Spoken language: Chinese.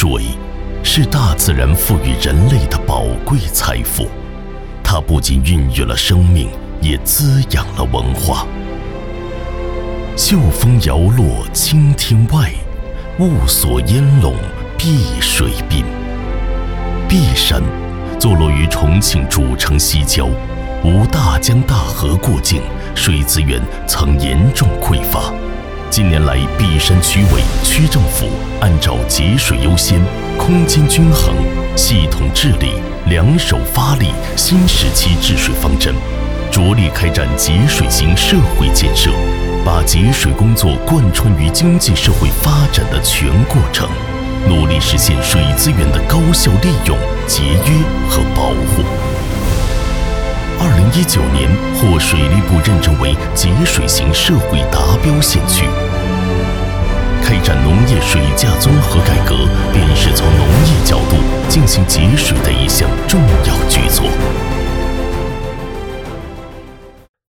水是大自然赋予人类的宝贵财富，它不仅孕育了生命，也滋养了文化。秀峰摇落青天外，雾锁烟笼碧水滨。璧山坐落于重庆主城西郊，无大江大河过境，水资源曾严重匮乏。近年来，璧山区委、区政府按照节水优先、空间均衡、系统治理、两手发力新时期治水方针，着力开展节水型社会建设，把节水工作贯穿于经济社会发展的全过程，努力实现水资源的高效利用、节约和保护。2019年获水利部认证为节水型社会达标县区。开展农业水价综合改革，便是从农业角度进行节水的一项重要举措。